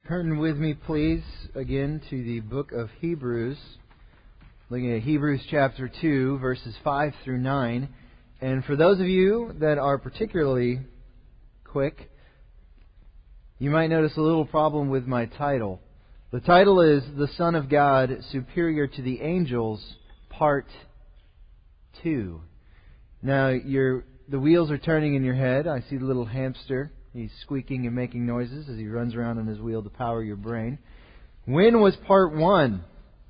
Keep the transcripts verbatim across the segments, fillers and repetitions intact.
Turn with me, please, again to the book of Hebrews. Looking at Hebrews chapter two, verses five through nine. And for those of you that are particularly quick, you might notice a little problem with my title. The title is The Son of God, Superior to the Angels, Part two. Now, your the wheels are turning in your head. I see the little hamster. He's squeaking and making noises as he runs around on his wheel to power your brain. When was part one?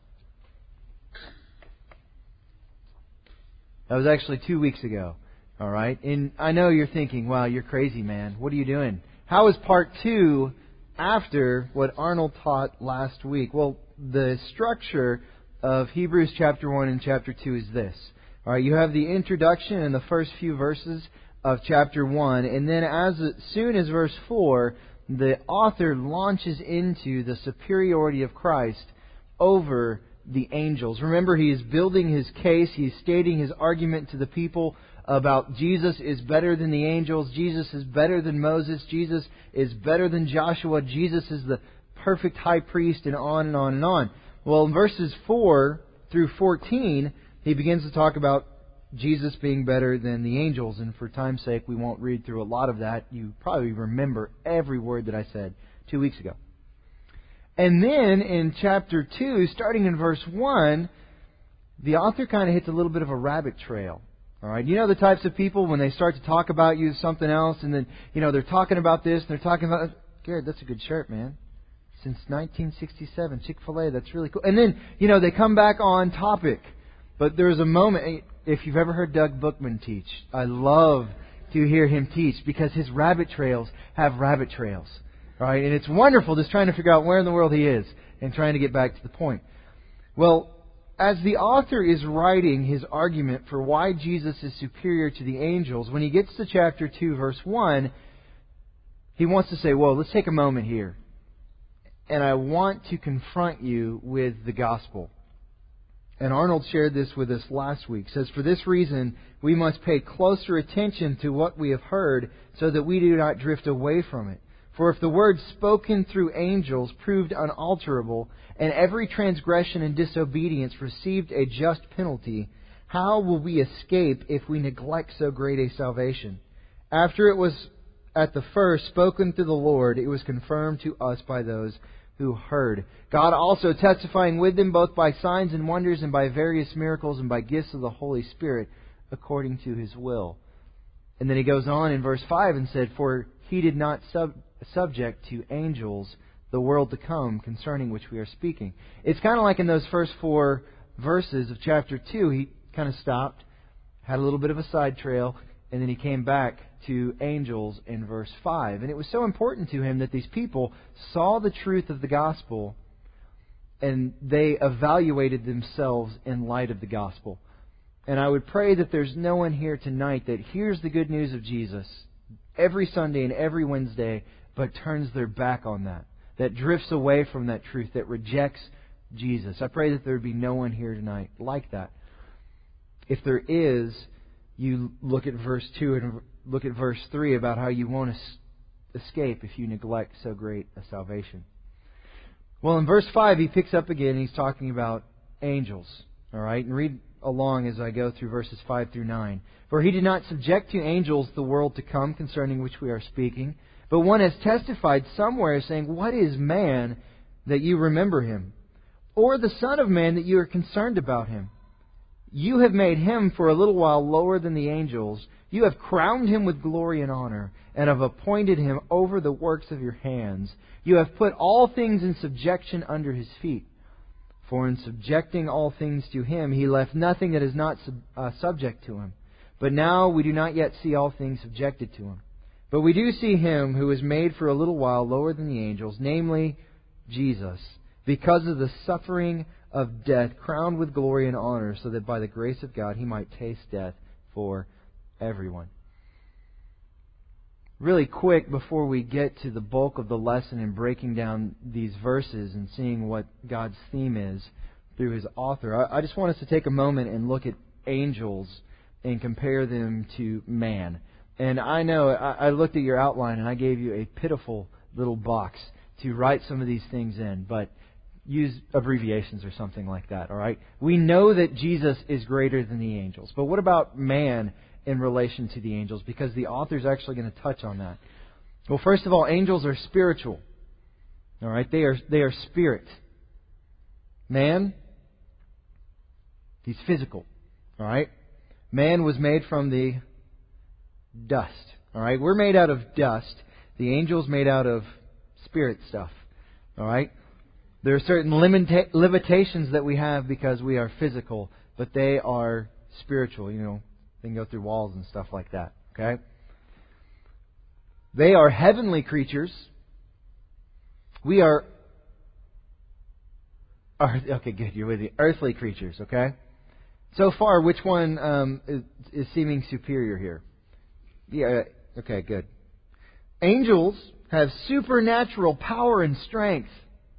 That was actually two weeks ago. All right. And I know you're thinking, wow, you're crazy, man. What are you doing? How is part two after what Arnold taught last week? Well, the structure of Hebrews chapter one and chapter two is this. All right. You have the introduction and the first few verses of chapter one, and then as soon as verse four, the author launches into the superiority of Christ over the angels. Remember, he is building his case, he's stating his argument to the people about Jesus is better than the angels, Jesus is better than Moses, Jesus is better than Joshua, Jesus is the perfect high priest, and on and on and on. Well, in verses four through fourteen, he begins to talk about Jesus being better than the angels, and for time's sake, we won't read through a lot of that. You probably remember every word that I said two weeks ago. And then in chapter two, starting in verse one, the author kind of hits a little bit of a rabbit trail. All right, you know the types of people when they start to talk about you something else, and then you know they're talking about this, and they're talking about Garrett, that's a good shirt, man. Since nineteen sixty-seven, Chick-fil-A, that's really cool. And then you know they come back on topic, but there's a moment. If you've ever heard Doug Bookman teach, I love to hear him teach because his rabbit trails have rabbit trails. Right? And it's wonderful just trying to figure out where in the world he is and trying to get back to the point. Well, as the author is writing his argument for why Jesus is superior to the angels, when he gets to chapter two, verse one, he wants to say, well, let's take a moment here. And I want to confront you with the gospel. And Arnold shared this with us last week. It says, for this reason, we must pay closer attention to what we have heard so that we do not drift away from it. For if the word spoken through angels proved unalterable, and every transgression and disobedience received a just penalty, how will we escape if we neglect so great a salvation? After it was at the first spoken through the Lord, it was confirmed to us by those who heard. God also testifying with them both by signs and wonders and by various miracles and by gifts of the Holy Spirit according to His will. And then he goes on in verse five and said, for He did not sub- subject to angels the world to come concerning which we are speaking. It's kind of like in those first four verses of chapter two, he kind of stopped, had a little bit of a side trail, and then he came back to angels in verse five. And it was so important to him that these people saw the truth of the gospel and they evaluated themselves in light of the gospel. And I would pray that there's no one here tonight that hears the good news of Jesus every Sunday and every Wednesday, but turns their back on that, that drifts away from that truth, that rejects Jesus. I pray that there would be no one here tonight like that. If there is, you look at verse two and look at verse three about how you won't es- escape if you neglect so great a salvation. Well, in verse five, he picks up again and he's talking about angels. All right, and read along as I go through verses five through nine. For He did not subject to angels the world to come concerning which we are speaking, but one has testified somewhere saying, what is man that you remember him? Or the Son of Man that you are concerned about him? You have made Him for a little while lower than the angels. You have crowned Him with glory and honor, and have appointed Him over the works of your hands. You have put all things in subjection under His feet. For in subjecting all things to Him, He left nothing that is not sub, uh, subject to Him. But now we do not yet see all things subjected to Him. But we do see Him who was made for a little while lower than the angels, namely Jesus, because of the suffering of death, crowned with glory and honor, so that by the grace of God He might taste death for everyone. Really quick, before we get to the bulk of the lesson and breaking down these verses and seeing what God's theme is through His author, I, I just want us to take a moment and look at angels and compare them to man. And I know, I, I looked at your outline and I gave you a pitiful little box to write some of these things in, but use abbreviations or something like that, all right? We know that Jesus is greater than the angels. But what about man in relation to the angels? Because the author's actually going to touch on that. Well, first of all, angels are spiritual. All right? They are they are spirit. Man, he's physical. All right? Man was made from the dust. All right? We're made out of dust. The angel's made out of spirit stuff. All right? There are certain limita- limitations that we have because we are physical, but they are spiritual. You know, they can go through walls and stuff like that. Okay? They are heavenly creatures. We are, are okay, good, you're with me. Earthly creatures, okay? So far, which one um, is, is seeming superior here? Yeah, okay, good. Angels have supernatural power and strength.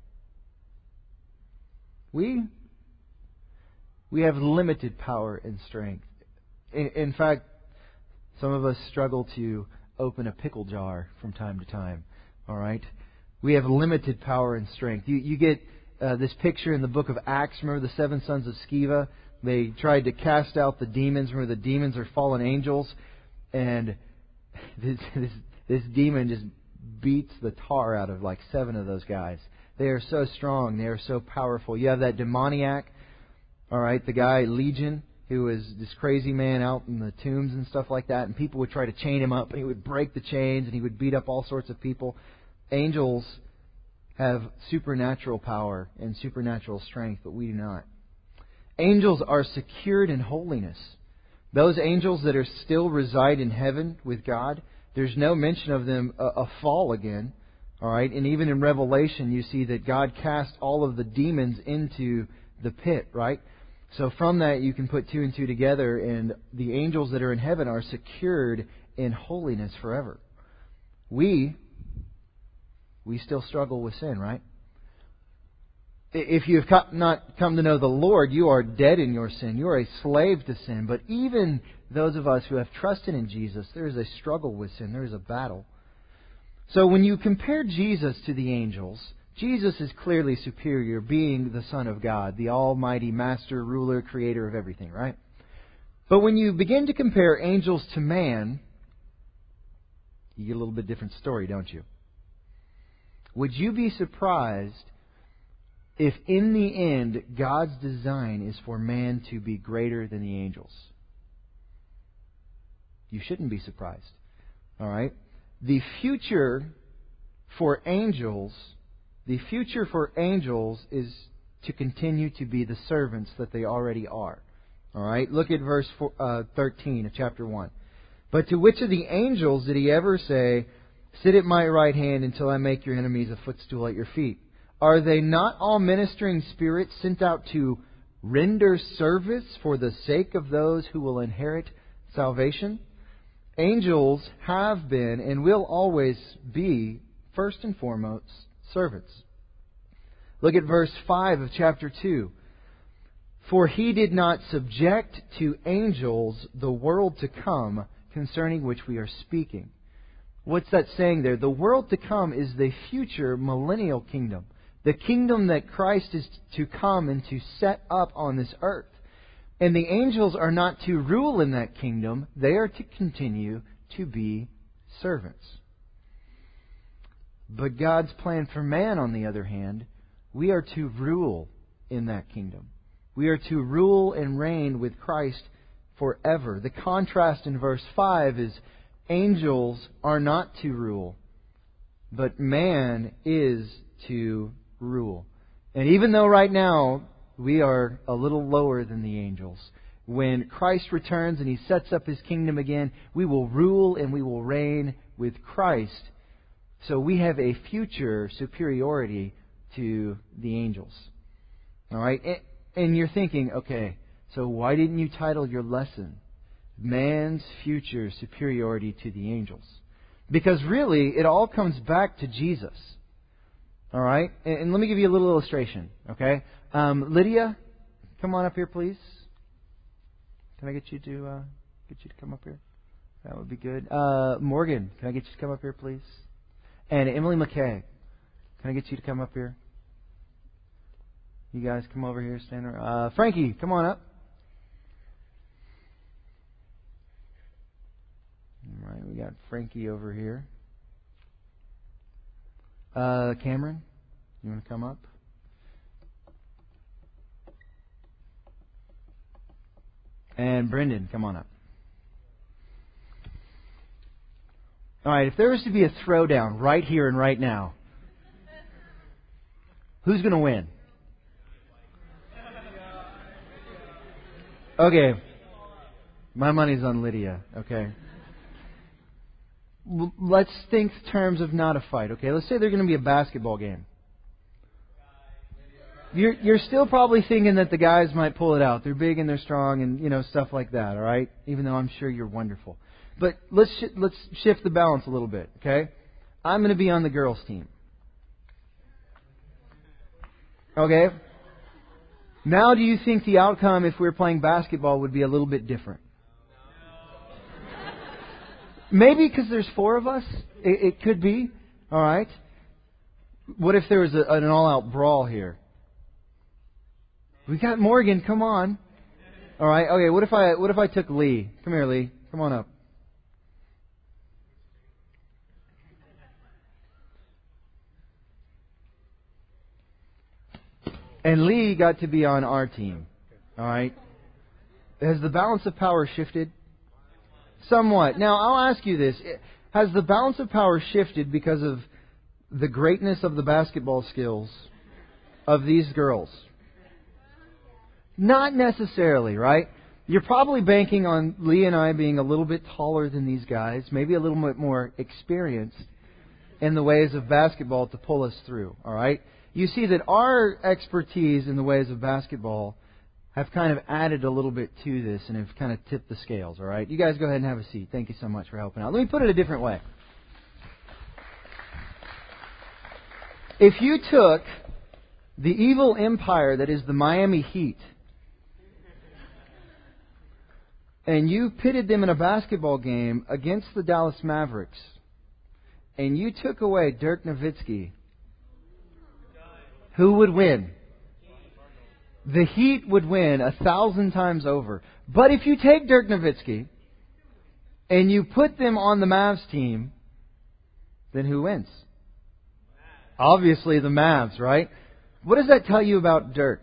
We we have limited power and strength. In, in fact, some of us struggle to open a pickle jar from time to time. All right, we have limited power and strength. You you get uh, this picture in the book of Acts. Remember the seven sons of Sceva? They tried to cast out the demons. Remember the demons are fallen angels, and this this, this demon just beats the tar out of like seven of those guys. They are so strong. They are so powerful. You have that demoniac, all right, the guy Legion, who was this crazy man out in the tombs and stuff like that. And people would try to chain him up, and he would break the chains, and he would beat up all sorts of people. Angels have supernatural power and supernatural strength, but we do not. Angels are secured in holiness. Those angels that are still reside in heaven with God, there's no mention of them a, a fall again. All right, and even in Revelation, you see that God cast all of the demons into the pit, right? So from that, you can put two and two together, and the angels that are in heaven are secured in holiness forever. We, we still struggle with sin, right? If you have not come to know the Lord, you are dead in your sin. You are a slave to sin. But even those of us who have trusted in Jesus, there is a struggle with sin. There is a battle. So when you compare Jesus to the angels, Jesus is clearly superior, being the Son of God, the Almighty Master, Ruler, Creator of everything, right? But when you begin to compare angels to man, you get a little bit different story, don't you? Would you be surprised if in the end God's design is for man to be greater than the angels? You shouldn't be surprised. All right? The future for angels, the future for angels is to continue to be the servants that they already are. All right? Look at verse four, uh, thirteen of chapter one. But to which of the angels did he ever say, "Sit at my right hand until I make your enemies a footstool at your feet"? Are they not all ministering spirits sent out to render service for the sake of those who will inherit salvation? Angels have been and will always be, first and foremost, servants. Look at verse five of chapter two. For he did not subject to angels the world to come, concerning which we are speaking. What's that saying there? The world to come is the future millennial kingdom. The kingdom that Christ is to come and to set up on this earth. And the angels are not to rule in that kingdom. They are to continue to be servants. But God's plan for man, on the other hand, we are to rule in that kingdom. We are to rule and reign with Christ forever. The contrast in verse five is angels are not to rule, but man is to rule. And even though right now we are a little lower than the angels, when Christ returns and He sets up His kingdom again, we will rule and we will reign with Christ. So we have a future superiority to the angels. All right? And you're thinking, okay, so why didn't you title your lesson Man's Future Superiority to the Angels? Because really, it all comes back to Jesus. All right? And let me give you a little illustration, okay? Um, Lydia, come on up here, please. Can I get you to uh, get you to come up here? That would be good. Uh, Morgan, can I get you to come up here, please? And Emily McKay, Can I get you to come up here? You guys come over here, stand around. Uh, Frankie, come on up. All right, we got Frankie over here. Uh, Cameron, you want to come up? And Brendan, come on up. All right, if there was to be a throwdown right here and right now, who's going to win? Okay. My money's on Lydia, okay? L- let's think terms of not a fight, okay? Let's say there's going to be a basketball game. You're, you're still probably thinking that the guys might pull it out. They're big and they're strong and, you know, stuff like that, all right? Even though I'm sure you're wonderful. But let's sh- let's shift the balance a little bit, okay? I'm going to be on the girls' team. Okay? Now do you think the outcome if we were playing basketball would be a little bit different? Maybe because there's four of us. It, it could be. All right. What if there was a, an all-out brawl here? We got Morgan. Come on. All right. Okay. What if I what if I took Lee? Come here, Lee. Come on up. And Lee got to be on our team. All right. Has the balance of power shifted? Somewhat. Now, I'll ask you this. Has the balance of power shifted because of the greatness of the basketball skills of these girls? Not necessarily, right? You're probably banking on Lee and I being a little bit taller than these guys, maybe a little bit more experienced in the ways of basketball to pull us through, all right? You see that our expertise in the ways of basketball have kind of added a little bit to this and have kind of tipped the scales, all right? You guys go ahead and have a seat. Thank you so much for helping out. Let me put it a different way. If you took the evil empire that is the Miami Heat and you pitted them in a basketball game against the Dallas Mavericks and you took away Dirk Nowitzki, who would win? The Heat would win a thousand times over. But if you take Dirk Nowitzki and you put them on the Mavs team, then who wins? Obviously the Mavs, right? What does that tell you about Dirk?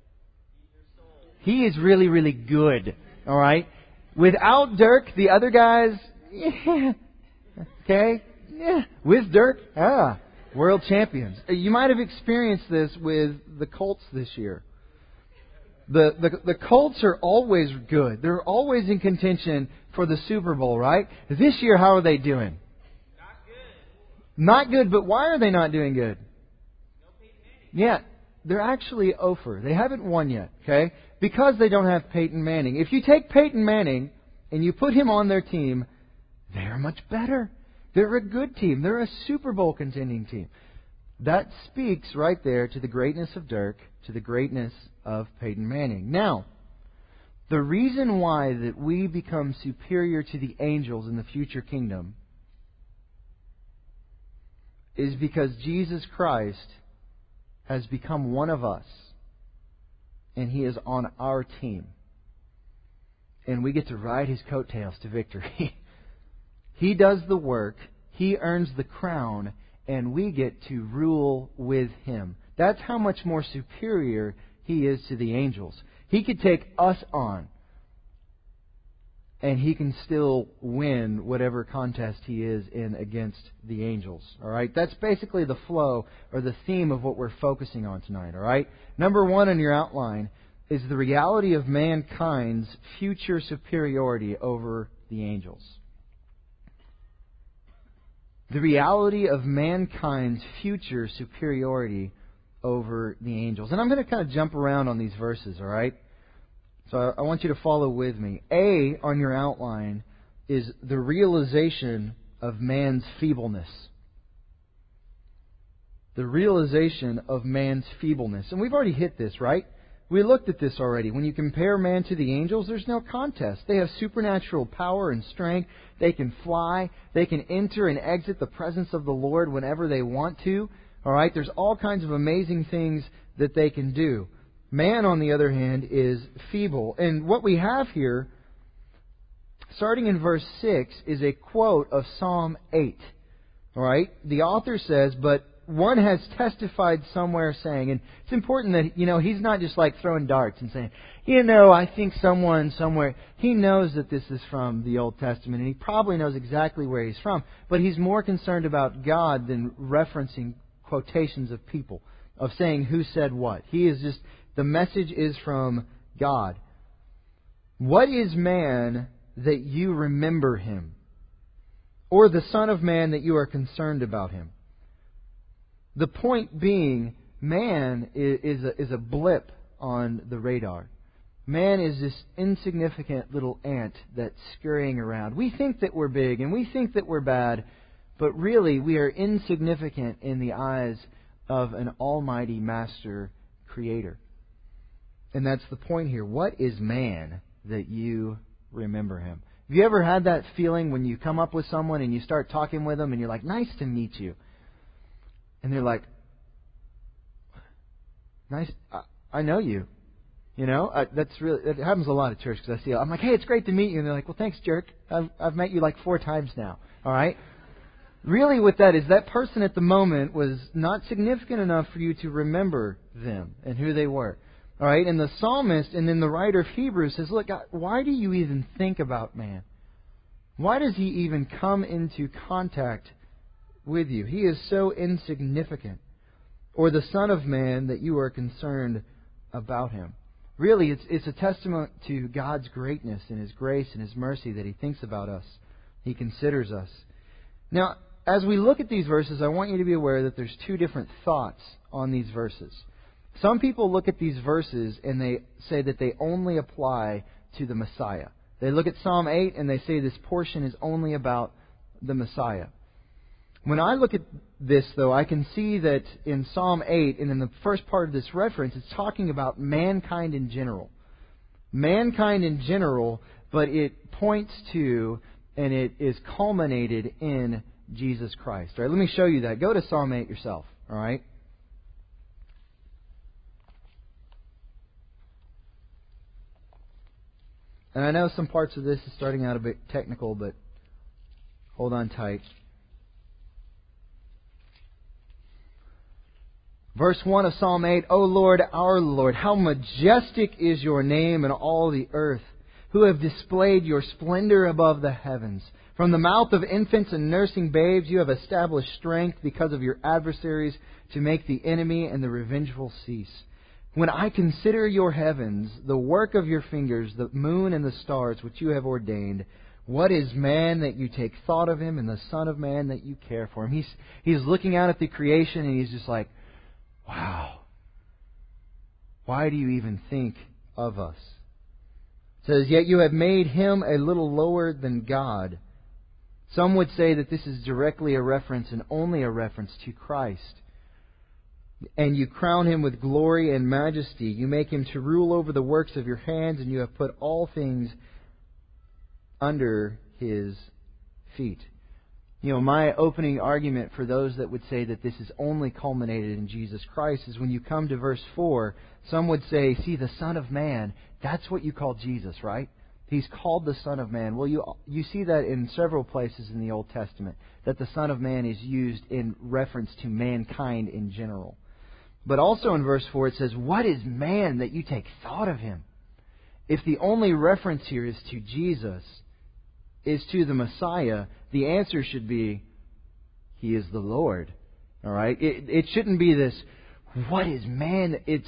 He is really, really good. All right? Without Dirk, the other guys, yeah. Okay? Yeah. With Dirk, ah, world champions. You might have experienced this with the Colts this year. The, the the Colts are always good. They're always in contention for the Super Bowl, right? This year, how are they doing? Not good. Not good, but why are they not doing good? No Peyton Manning. Yeah, they're actually over. They haven't won yet, okay? Because they don't have Peyton Manning. If you take Peyton Manning and you put him on their team, they're much better. They're a good team. They're a Super Bowl contending team. That speaks right there to the greatness of Dirk, to the greatness of Peyton Manning. Now, the reason why that we become superior to the angels in the future kingdom is because Jesus Christ has become one of us, and He is on our team. And we get to ride His coattails to victory. He does the work, He earns the crown, and we get to rule with Him. That's how much more superior He is to the angels. He could take us on, and He can still win whatever contest He is in against the angels. All right? That's basically the flow or the theme of what we're focusing on tonight. All right? Number one in your outline is the reality of mankind's future superiority over the angels. The reality of mankind's future superiority over the angels. And I'm going to kind of jump around on these verses, all right? So I want you to follow with me. A, on your outline, is the realization of man's feebleness. The realization of man's feebleness. And we've already hit this, right? We looked at this already. When you compare man to the angels, there's no contest. They have supernatural power and strength. They can fly. They can enter and exit the presence of the Lord whenever they want to. All right? There's all kinds of amazing things that they can do. Man, on the other hand, is feeble. And what we have here, starting in verse six, is a quote of Psalm eight. All right? The author says, but one has testified somewhere saying, and it's important that, you know, he's not just like throwing darts and saying, you know, I think someone somewhere. He knows that this is from the Old Testament, and he probably knows exactly where he's from, but he's more concerned about God than referencing quotations of people, of saying who said what. He is just, the message is from God. What is man that you remember him? Or the Son of Man that you are concerned about him? The point being, man is a, is a blip on the radar. Man is this insignificant little ant that's scurrying around. We think that we're big and we think that we're bad, but really we are insignificant in the eyes of an almighty master creator. And that's the point here. What is man that you remember him? Have you ever had that feeling when you come up with someone and you start talking with them and you're like, nice to meet you? And they're like, nice, I, I know you. You know, I, that's really, it happens a lot at church because I see, I'm like, hey, it's great to meet you. And they're like, well, thanks, jerk. I've, I've met you like four times now. All right? Really what that is, that person at the moment was not significant enough for you to remember them and who they were. All right? And the psalmist and then the writer of Hebrews says, look, God, why do you even think about man? Why does he even come into contact with you? He is so insignificant. Or the Son of Man that you are concerned about him. Really, it's it's a testament to God's greatness and His grace and His mercy that He thinks about us. He considers us. Now, as we look at these verses, I want you to be aware that there's two different thoughts on these verses. Some people look at these verses and they say that they only apply to the Messiah. They look at Psalm eight and they say this portion is only about the Messiah. When I look at this, though, I can see that in Psalm eight and in the first part of this reference, it's talking about mankind in general. Mankind in general, but it points to and it is culminated in Jesus Christ. All right, let me show you that. Go to Psalm eight yourself. All right. And I know some parts of this is starting out a bit technical, but hold on tight. Verse one of Psalm eight, O Lord, our Lord, how majestic is your name in all the earth, who have displayed your splendor above the heavens. From the mouth of infants and nursing babes you have established strength because of your adversaries to make the enemy and the revengeful cease. When I consider your heavens, the work of your fingers, the moon and the stars which you have ordained, what is man that you take thought of him, and the Son of Man that you care for him? He's, he's looking out at the creation and he's just like, wow. Why do you even think of us? It says, yet you have made him a little lower than God. Some would say that this is directly a reference and only a reference to Christ. And you crown him with glory and majesty. You make him to rule over the works of your hands, and you have put all things under his feet. You know, my opening argument for those that would say that this is only culminated in Jesus Christ is when you come to verse four, some would say, see, the Son of Man, that's what you call Jesus, right? He's called the Son of Man. Well, you you see that in several places in the Old Testament, that the Son of Man is used in reference to mankind in general. But also in verse four it says, what is man that you take thought of him? If the only reference here is to Jesus, is to the Messiah, the answer should be, He is the Lord. All right? It, it shouldn't be this, what is man? It's,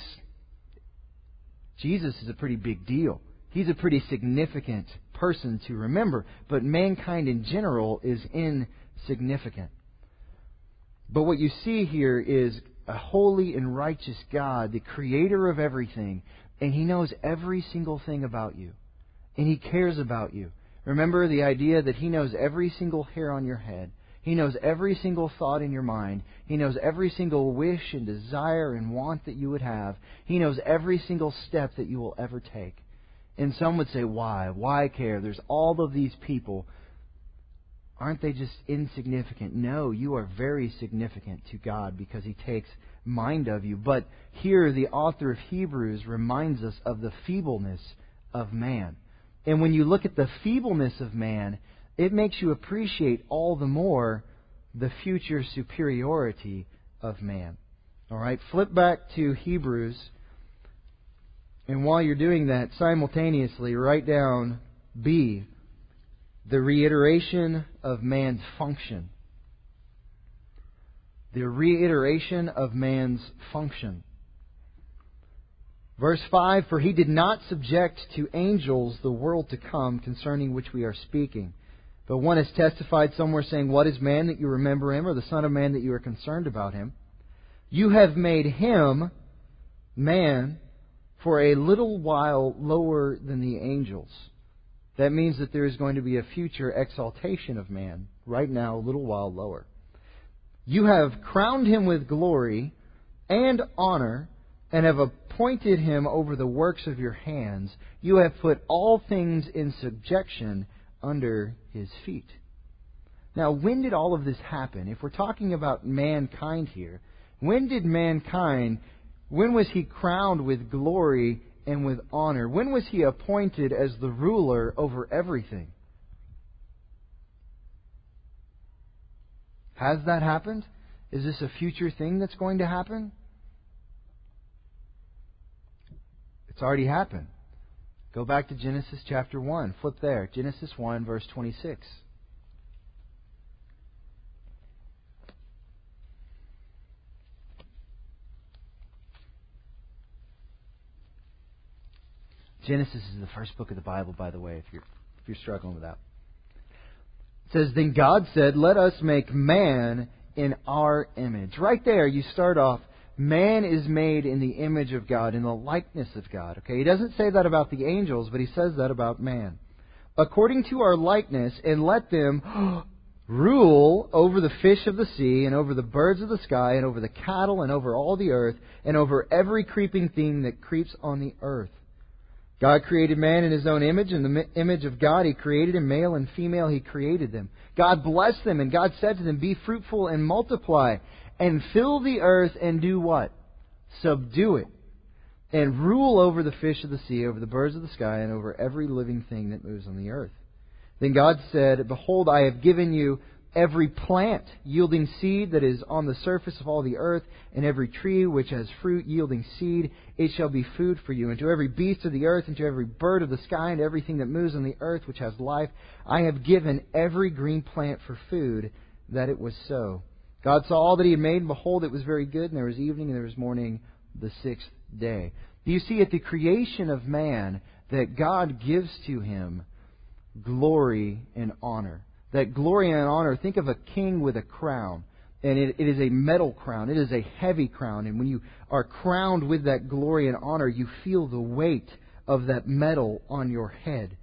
Jesus is a pretty big deal. He's a pretty significant person to remember. But mankind in general is insignificant. But what you see here is a holy and righteous God, the creator of everything, and He knows every single thing about you. And He cares about you. Remember the idea that He knows every single hair on your head. He knows every single thought in your mind. He knows every single wish and desire and want that you would have. He knows every single step that you will ever take. And some would say, why? Why care? There's all of these people. aren't they just insignificant? No, you are very significant to God because He takes mind of you. But here the author of Hebrews reminds us of the feebleness of man. And when you look at the feebleness of man, it makes you appreciate all the more the future superiority of man. All right, flip back to Hebrews. And while you're doing that, simultaneously write down B, the reiteration of man's function. The reiteration of man's function. Verse five, for He did not subject to angels the world to come concerning which we are speaking. But one has testified somewhere saying, what is man that you remember him, or the son of man that you are concerned about him? You have made him, man, for a little while lower than the angels. That means that there is going to be a future exaltation of man. Right now, a little while lower. You have crowned him with glory and honor, and have appointed him over the works of your hands. You have put all things in subjection under His feet. Now, when did all of this happen? If we're talking about mankind here, when did mankind, when was he crowned with glory and with honor? When was he appointed as the ruler over everything? Has that happened? Is this a future thing that's going to happen? It's already happened. Go back to Genesis chapter one. Flip there. Genesis one, verse twenty-six. Genesis is the first book of the Bible, by the way, if you're if you're struggling with that. It says, then God said, let us make man in our image. Right there, you start off, man is made in the image of God, in the likeness of God. Okay, He doesn't say that about the angels, but He says that about man. According to our likeness, and let them rule over the fish of the sea, and over the birds of the sky, and over the cattle, and over all the earth, and over every creeping thing that creeps on the earth. God created man in His own image. In the image of God He created him, male and female He created them. God blessed them, and God said to them, be fruitful and multiply, and fill the earth and do what? Subdue it. And rule over the fish of the sea, over the birds of the sky, and over every living thing that moves on the earth. Then God said, behold, I have given you every plant yielding seed that is on the surface of all the earth, and every tree which has fruit yielding seed, it shall be food for you. And to every beast of the earth, and to every bird of the sky, and everything that moves on the earth which has life, I have given every green plant for food, that it was so. God saw all that He had made, and behold, it was very good, and there was evening, and there was morning, the sixth day. Do you see at the creation of man that God gives to him glory and honor? That glory and honor, think of a king with a crown. And it, it is a metal crown. It is a heavy crown. And when you are crowned with that glory and honor, you feel the weight of that metal on your head.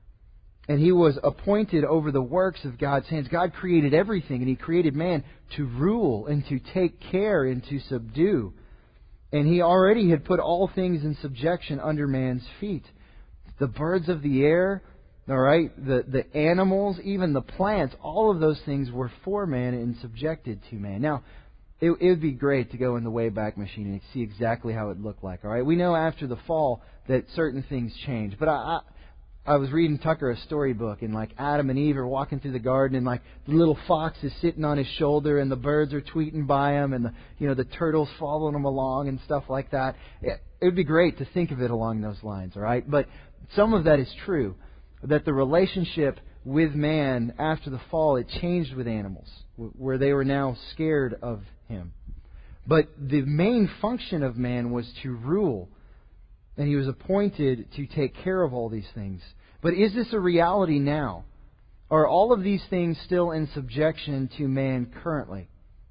And he was appointed over the works of God's hands. God created everything, and He created man to rule and to take care and to subdue. And He already had put all things in subjection under man's feet. The birds of the air, all right, the, the animals, even the plants, all of those things were for man and subjected to man. Now, it, it would be great to go in the Wayback Machine and see exactly how it looked like. All right, we know after the fall that certain things change. But I, I, I was reading Tucker a storybook, and like Adam and Eve are walking through the garden, and like the little fox is sitting on his shoulder, and the birds are tweeting by him, and the you know the turtles following him along and stuff like that. It, it would be great to think of it along those lines. All right, but some of that is true. That the relationship with man after the fall, it changed with animals, where they were now scared of him. But the main function of man was to rule, and he was appointed to take care of all these things. But is this a reality now? Are all of these things still in subjection to man currently?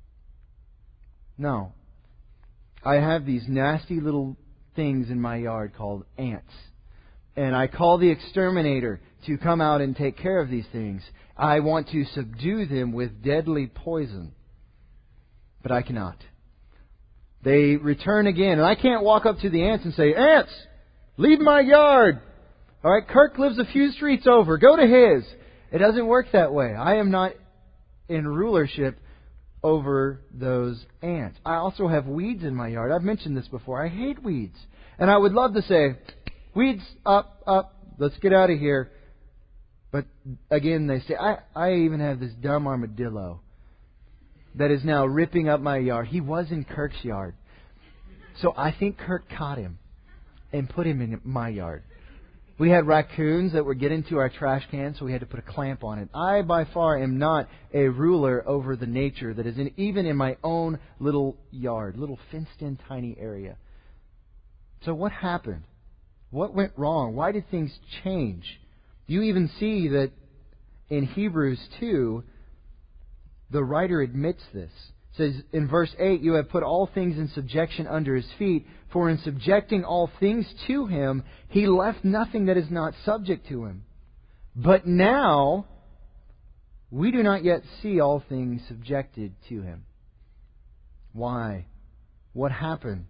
No. I have these nasty little things in my yard called ants. And I call the exterminator to come out and take care of these things. I want to subdue them with deadly poison. But I cannot. They return again. And I can't walk up to the ants and say, ants, leave my yard. All right, Kirk lives a few streets over. Go to his. It doesn't work that way. I am not in rulership over those ants. I also have weeds in my yard. I've mentioned this before. I hate weeds. And I would love to say, weeds, up, up, let's get out of here. But again, they say, I, I even have this dumb armadillo that is now ripping up my yard. He was in Kirk's yard. So I think Kirk caught him and put him in my yard. We had raccoons that would get into our trash cans, so we had to put a clamp on it. I, by far, am not a ruler over the nature that is in, even in my own little yard, little fenced-in tiny area. So what happened? What went wrong? Why did things change? You even see that in Hebrews two, the writer admits this. It says in verse eight, you have put all things in subjection under His feet, for in subjecting all things to Him, He left nothing that is not subject to Him. But now, we do not yet see all things subjected to Him. Why? What happened?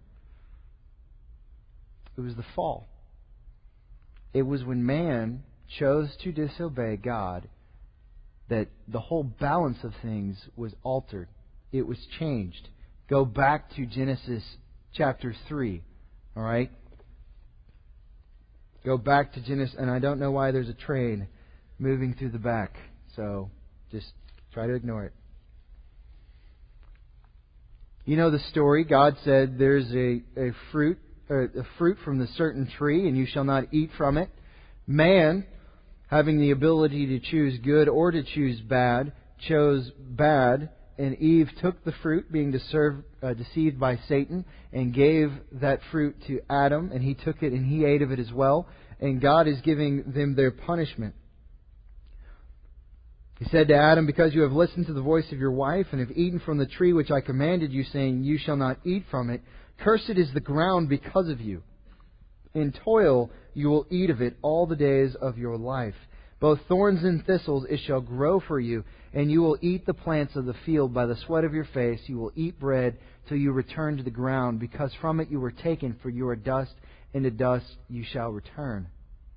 It was the fall. It was when man chose to disobey God that the whole balance of things was altered. It was changed. Go back to Genesis chapter three. All right? Go back to Genesis. And I don't know why there's a train moving through the back. So just try to ignore it. You know the story. God said there's a, a fruit a fruit from the certain tree, and you shall not eat from it. Man, having the ability to choose good or to choose bad, chose bad, and Eve took the fruit, being deserved, uh, deceived by Satan, and gave that fruit to Adam, and he took it and he ate of it as well. And God is giving them their punishment. He said to Adam, because you have listened to the voice of your wife, and have eaten from the tree which I commanded you, saying, you shall not eat from it, cursed is the ground because of you. In toil you will eat of it all the days of your life. Both thorns and thistles it shall grow for you, and you will eat the plants of the field. By the sweat of your face you will eat bread till you return to the ground, because from it you were taken, for you are dust, and to dust you shall return.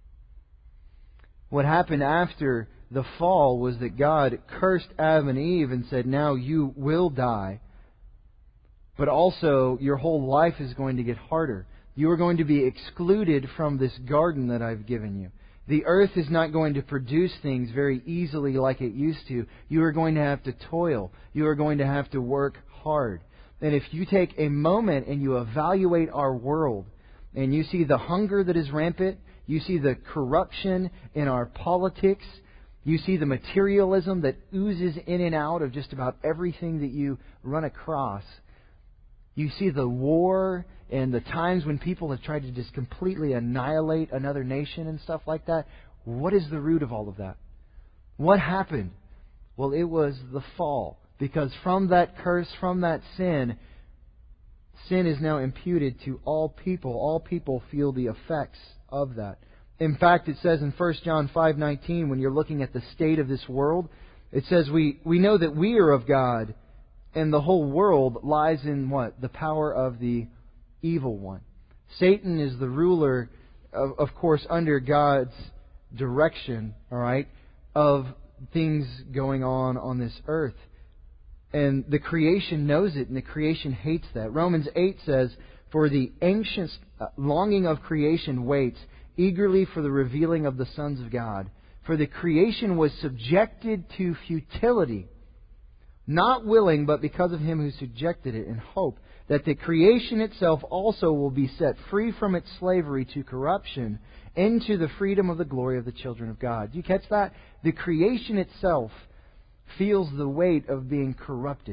What happened after the fall was that God cursed Adam and Eve and said, now you will die. But also, your whole life is going to get harder. You are going to be excluded from this garden that I've given you. The earth is not going to produce things very easily like it used to. You are going to have to toil. You are going to have to work hard. And if you take a moment and you evaluate our world, and you see the hunger that is rampant, you see the corruption in our politics, you see the materialism that oozes in and out of just about everything that you run across. You see the war and the times when people have tried to just completely annihilate another nation and stuff like that. What is the root of all of that? What happened? Well, it was the fall. Because from that curse, from that sin, sin is now imputed to all people. All people feel the effects of that. In fact, it says in First John five nineteen, when you're looking at the state of this world, it says we, we know that we are of God, and the whole world lies in what? The power of the evil one. Satan is the ruler, of, of course, under God's direction, all right, of things going on on this earth. And the creation knows it, and the creation hates that. Romans eight says, for the anxious longing of creation waits eagerly for the revealing of the sons of God. For the creation was subjected to futility, not willing, but because of Him who subjected it, in hope that the creation itself also will be set free from its slavery to corruption into the freedom of the glory of the children of God. Do you catch that? The creation itself feels the weight of being corrupted,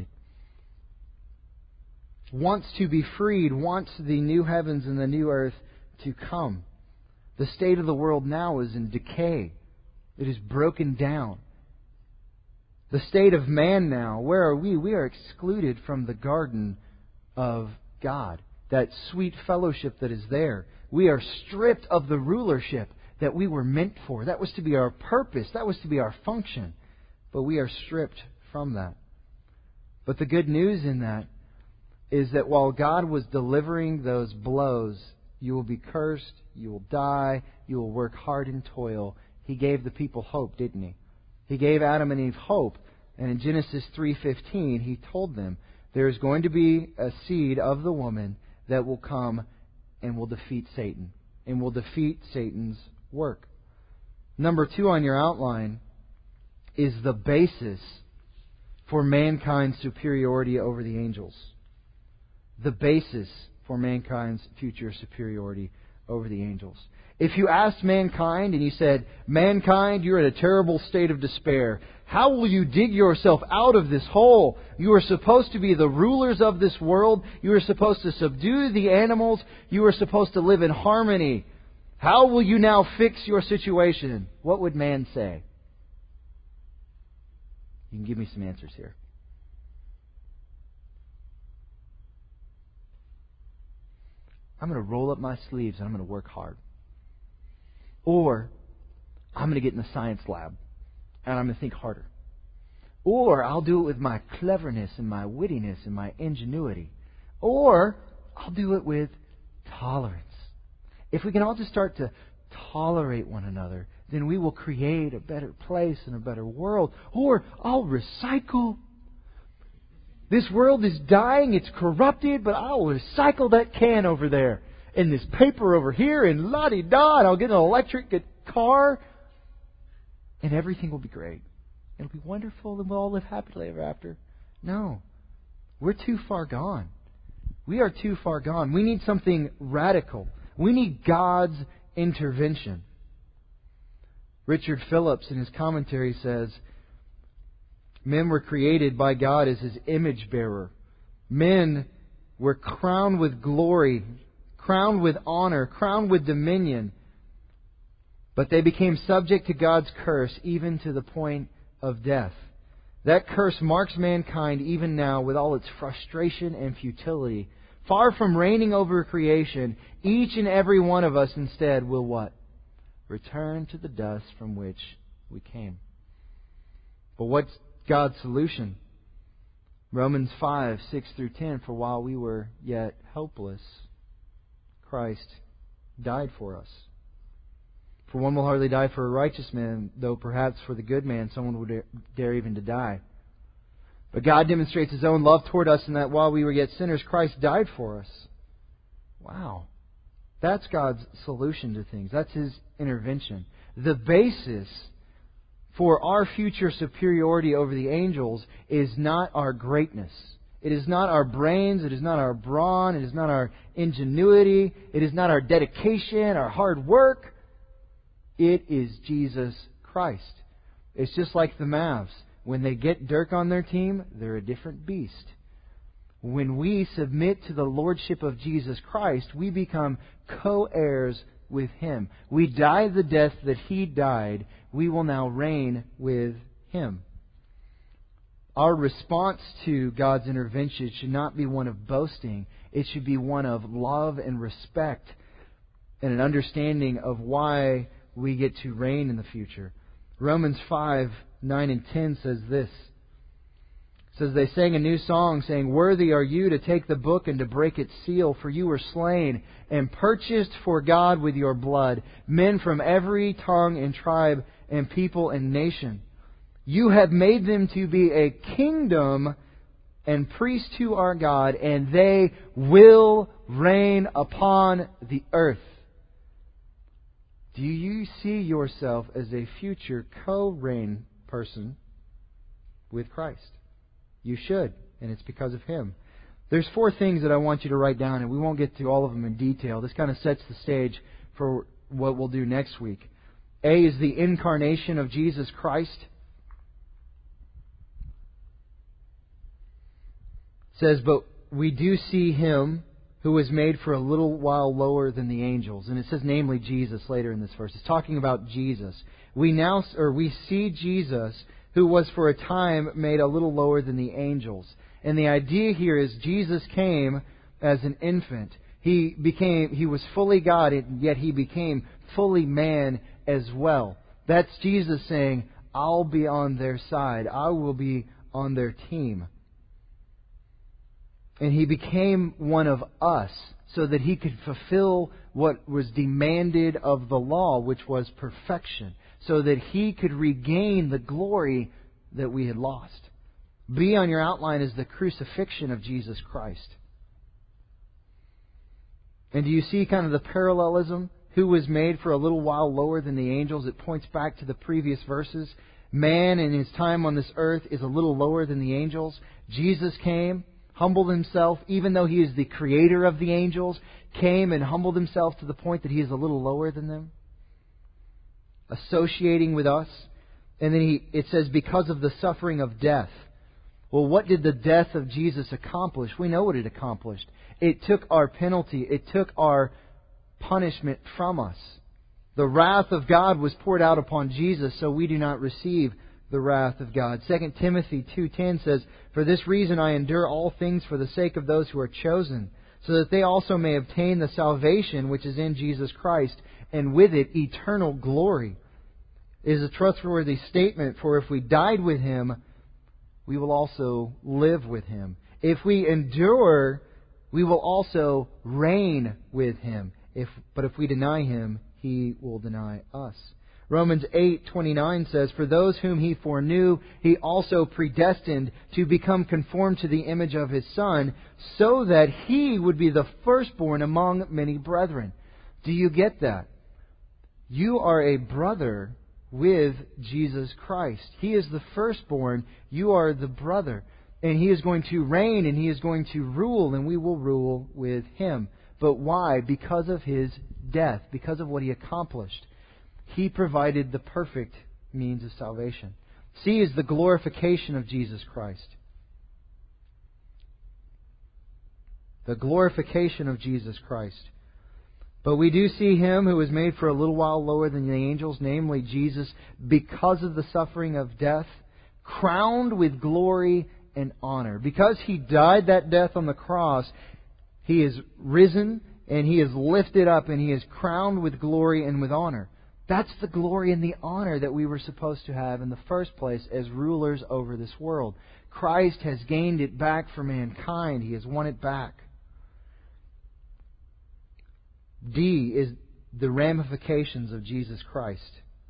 wants to be freed, wants the new heavens and the new earth to come. The state of the world now is in decay. It is broken down. The state of man now, where are we? We are excluded from the garden of God. That sweet fellowship that is there. We are stripped of the rulership that we were meant for. That was to be our purpose. That was to be our function. But we are stripped from that. But the good news in that is that while God was delivering those blows, you will be cursed, you will die, you will work hard and toil, He gave the people hope, didn't He? He gave Adam and Eve hope. And in Genesis three fifteen, He told them, there is going to be a seed of the woman that will come and will defeat Satan. And will defeat Satan's work. Number two on your outline is the basis for mankind's superiority over the angels. The basis for mankind's future superiority over the angels. If you asked mankind and you said, mankind, you're in a terrible state of despair. How will you dig yourself out of this hole? You are supposed to be the rulers of this world. You are supposed to subdue the animals. You are supposed to live in harmony. How will you now fix your situation? What would man say? You can give me some answers here. I'm going to roll up my sleeves and I'm going to work hard. Or I'm going to get in the science lab and I'm going to think harder. Or I'll do it with my cleverness and my wittiness and my ingenuity. Or I'll do it with tolerance. If we can all just start to tolerate one another, then we will create a better place and a better world. Or I'll recycle. This world is dying, it's corrupted, but I'll recycle that can over there. And this paper over here, and la-di-da, and I'll get an electric car. And everything will be great. It'll be wonderful, and we'll all live happily ever after. No. We're too far gone. We are too far gone. We need something radical. We need God's intervention. Richard Phillips in his commentary says, men were created by God as His image bearer. Men were crowned with glory, crowned with honor, crowned with dominion. But they became subject to God's curse even to the point of death. That curse marks mankind even now with all its frustration and futility. Far from reigning over creation, each and every one of us instead will what? Return to the dust from which we came. But what's God's solution? Romans five, six through ten, for while we were yet helpless, Christ died for us. For one will hardly die for a righteous man, though perhaps for the good man someone would dare even to die. But God demonstrates His own love toward us in that while we were yet sinners, Christ died for us. Wow. That's God's solution to things. That's His intervention. The basis for our future superiority over the angels is not our greatness. It is not our brains. It is not our brawn. It is not our ingenuity. It is not our dedication, our hard work. It is Jesus Christ. It's just like the Mavs. When they get Dirk on their team, they're a different beast. When we submit to the Lordship of Jesus Christ, we become co-heirs with Him. We die the death that He died. We will now reign with Him. Our response to God's intervention should not be one of boasting. It should be one of love and respect and an understanding of why we get to reign in the future. Romans five, nine and ten says this. It says, they sang a new song saying, worthy are you to take the book and to break its seal, for you were slain and purchased for God with your blood men from every tongue and tribe and people and nation. You have made them to be a kingdom and priests to our God, and they will reign upon the earth. Do you see yourself as a future co-reign person with Christ? You should, and it's because of Him. There's four things that I want you to write down, and we won't get to all of them in detail. This kind of sets the stage for what we'll do next week. A is the incarnation of Jesus Christ. It says, but we do see Him who was made for a little while lower than the angels. And it says namely Jesus later in this verse. It's talking about Jesus. We now, or we see Jesus who was for a time made a little lower than the angels. And the idea here is Jesus came as an infant. He became, He was fully God, and yet He became fully man as well. That's Jesus saying, I'll be on their side. I will be on their team. And He became one of us so that He could fulfill what was demanded of the law, which was perfection. so that He could regain the glory that we had lost. B on your outline is the crucifixion of Jesus Christ. And do you see kind of the parallelism? Who was made for a little while lower than the angels? It points back to the previous verses. Man in His time on this earth is a little lower than the angels. Jesus came, humbled Himself, even though He is the creator of the angels, came and humbled Himself to the point that He is a little lower than them, associating with us. And then he, it says, because of the suffering of death. Well, what did the death of Jesus accomplish? We know what it accomplished. It took our penalty. It took our punishment from us. The wrath of God was poured out upon Jesus, so we do not receive the wrath of God. Second Timothy two ten says, for this reason I endure all things for the sake of those who are chosen, so that they also may obtain the salvation which is in Jesus Christ, and with it eternal glory. It is a trustworthy statement, for if we died with Him, we will also live with Him. If we endure, we will also reign with Him. If, but if we deny Him, He will deny us. Romans eight twenty-nine says, for those whom He foreknew, He also predestined to become conformed to the image of His Son, so that He would be the firstborn among many brethren. Do you get that? You are a brother with Jesus Christ. He is the firstborn. You are the brother. And He is going to reign and He is going to rule, and we will rule with Him. But why? Because of His death, because of what He accomplished. He provided the perfect means of salvation. C is the glorification of Jesus Christ. The glorification of Jesus Christ. But we do see Him who was made for a little while lower than the angels, namely Jesus, because of the suffering of death, crowned with glory and honor. Because He died that death on the cross, He is risen and He is lifted up and He is crowned with glory and with honor. That's the glory and the honor that we were supposed to have in the first place as rulers over this world. Christ has gained it back for mankind. He has won it back. D is the ramifications of Jesus Christ.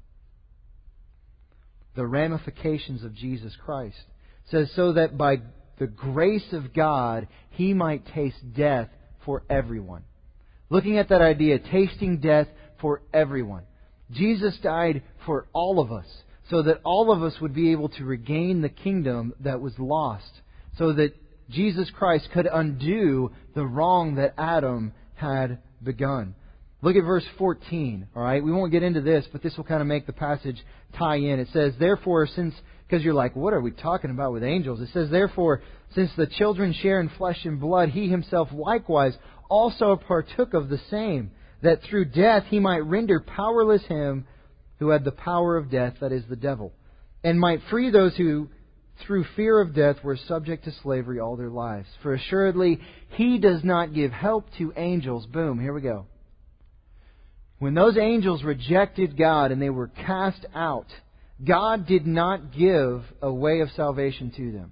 The ramifications of Jesus Christ. It says, so that by the grace of God, He might taste death for everyone. Looking at that idea, tasting death for everyone. Jesus died for all of us, so that all of us would be able to regain the kingdom that was lost, so that Jesus Christ could undo the wrong that Adam had begun. Look at verse fourteen. All right, we won't get into this, but this will kind of make the passage tie in. It says, therefore, since, because you're like, what are we talking about with angels? It says, therefore, since the children share in flesh and blood, He Himself likewise also partook of the same, that through death He might render powerless him who had the power of death, that is, the devil, and might free those who through fear of death were subject to slavery all their lives. For assuredly He does not give help to angels. Boom, here we go. When those angels rejected God and they were cast out, God did not give a way of salvation to them.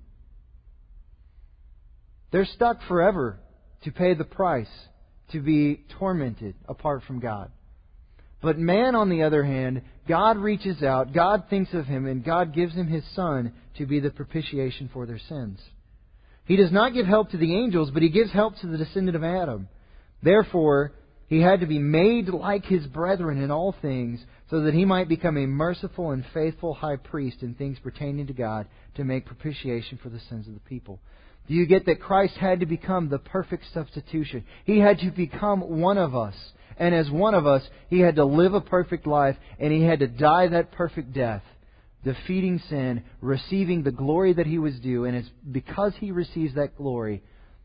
They're stuck forever to pay the price, to be tormented apart from God. But man, on the other hand, God reaches out, God thinks of him, and God gives him His Son to be the propitiation for their sins. He does not give help to the angels, but He gives help to the descendant of Adam. Therefore, He had to be made like His brethren in all things, so that He might become a merciful and faithful high priest in things pertaining to God, to make propitiation for the sins of the people. Do you get that Christ had to become the perfect substitution? He had to become one of us. And as one of us, He had to live a perfect life, and He had to die that perfect death, defeating sin, receiving the glory that He was due. And it's because He receives that glory,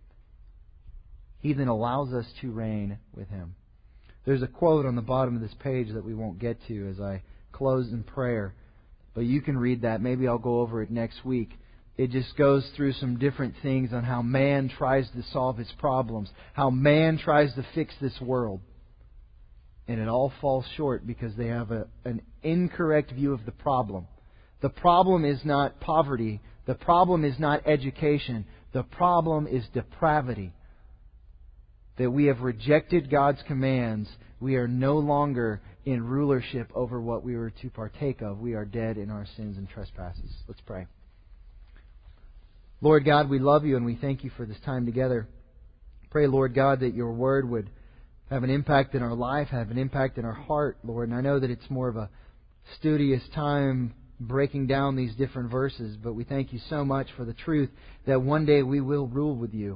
He then allows us to reign with Him. There's a quote on the bottom of this page that we won't get to as I close in prayer, but you can read that. Maybe I'll go over it next week. It just goes through some different things on how man tries to solve his problems, how man tries to fix this world. And it all falls short because they have a, an incorrect view of the problem. The problem is not poverty. The problem is not education. The problem is depravity. That we have rejected God's commands. We are no longer in rulership over what we were to partake of. We are dead in our sins and trespasses. Let's pray. Lord God, we love You and we thank You for this time together. Pray, Lord God, that Your Word would have an impact in our life, have an impact in our heart, Lord. And I know that it's more of a studious time breaking down these different verses, but we thank You so much for the truth that one day we will rule with You.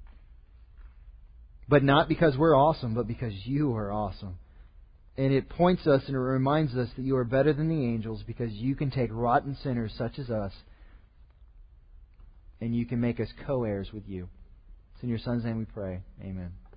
But not because we're awesome, but because You are awesome. And it points us and it reminds us that You are better than the angels because You can take rotten sinners such as us and You can make us co-heirs with You. It's in Your Son's name we pray. Amen.